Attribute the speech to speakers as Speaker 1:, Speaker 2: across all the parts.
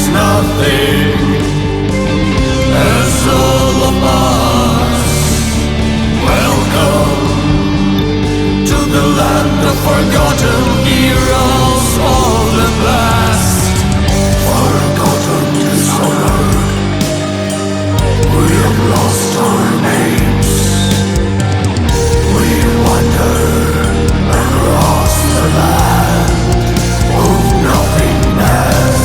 Speaker 1: nothing as all of us. Welcome to the land of forgotten heroes, old and last. Forgotten dishonored, we have lost our names. We wander across the land of nothingness.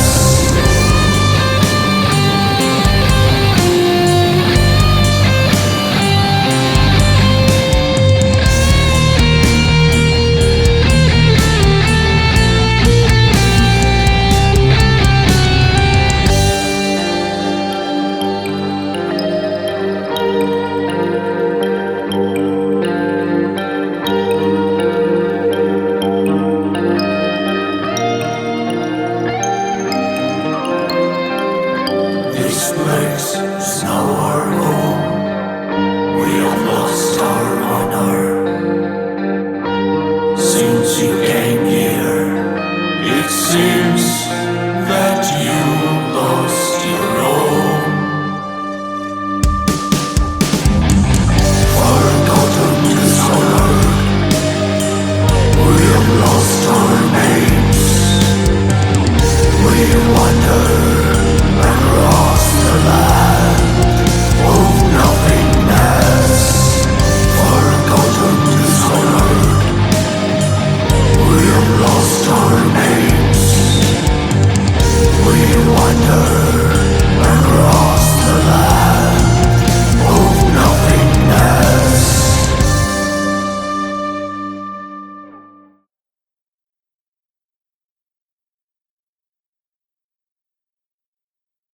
Speaker 1: This place is now our home. We have lost our honor. Since you came here, it seems that you lost your own. Forgotten dishonored, we have lost our names. We wander across the land of nothingness. Forgotten dishonored, we have lost our names. We wander across the land.